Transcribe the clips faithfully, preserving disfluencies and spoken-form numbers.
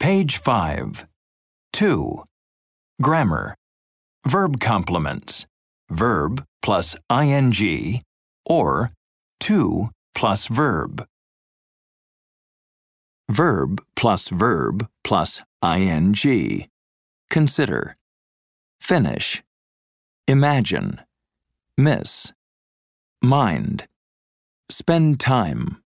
Page five. two. Grammar. Verb complements. Verb plus ing or to plus verb. Verb plus verb plus ing. Consider. Finish. Imagine. Miss. Mind. Spend time.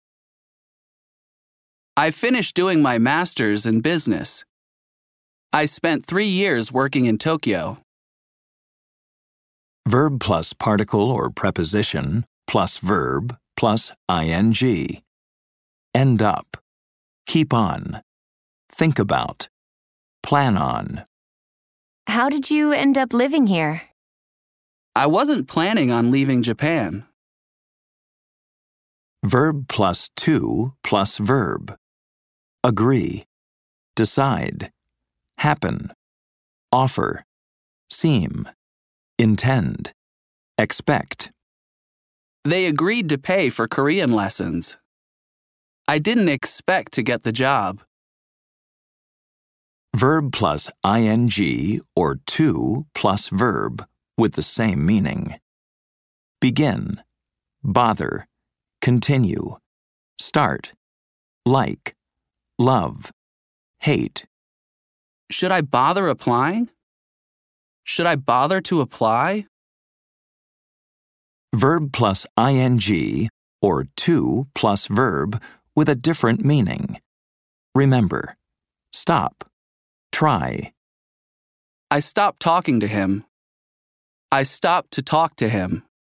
I finished doing my master's in business. I spent three years working in Tokyo. Verb plus particle or preposition plus verb plus ing. End up. Keep on. Think about. Plan on. How did you end up living here? I wasn't planning on leaving Japan. Verb plus to plus verb. Agree. Decide. Happen. Offer. Seem. Intend. Expect. They agreed to pay for Korean lessons. I didn't expect to get the job. Verb plus ing or to plus verb with the same meaning. Begin. Bother. Continue. Start. Like. Love. Hate. Should I bother applying? Should I bother to apply? Verb plus ing or to plus verb with a different meaning. Remember. Stop. Try. I stopped talking to him. I stopped to talk to him.